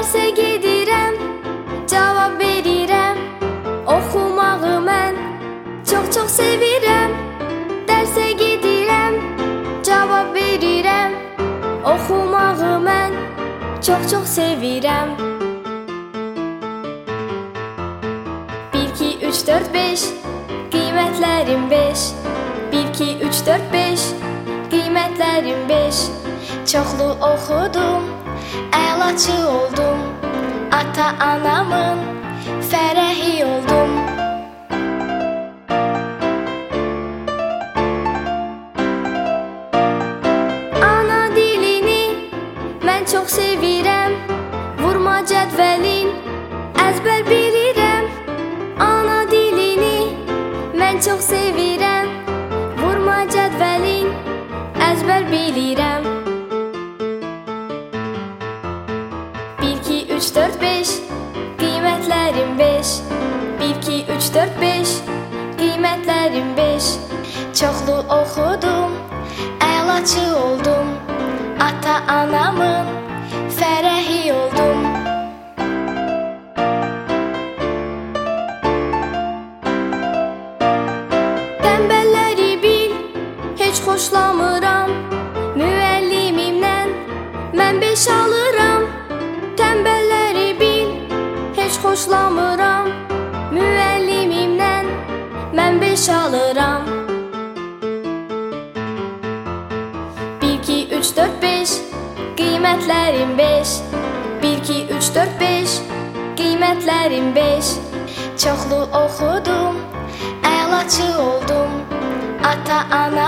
Dərsə gedirəm, cavab verirəm. Oxumağı mən çox sevirəm. Dərsə gedirəm, cavab verirəm. Oxumağı mən çox sevirəm. 1, 2, 3, 4, 5 qiymətlərim 5. 1, 2, 3, 4, 5 qiymətlərim 5. Çoxlu oxudum, əlaçı oldum. Ata-anamın fərəhi oldum. Ana dilini mən çox sevirəm. Vurma cədvəlin əzbər bilirəm. Ana dilini mən çox sevirəm. Vurma cədvəlin əzbər bilirəm. 1, 2, 3, 4, 5 qiymətlərim 5. 1, 2, 3, 4, 5 qiymətlərim 5. Çoxlu oxudum, əlaçı oldum. Ata-anamın fərəhi oldum. Tənbəlləri bil, heç xoşlamıram. Müəllimimdən mən 5 alıram. Tənbəlləri bil, heç xoşlamıram. Müəllimimdən mən 5 alıram. 1, 2, 3, 4, 5 qiymətlərim 5. 1, 2, 3, 4, 5 qiymətlərim 5. Çoxlu oxudum, əlaçı oldum. Ata-ana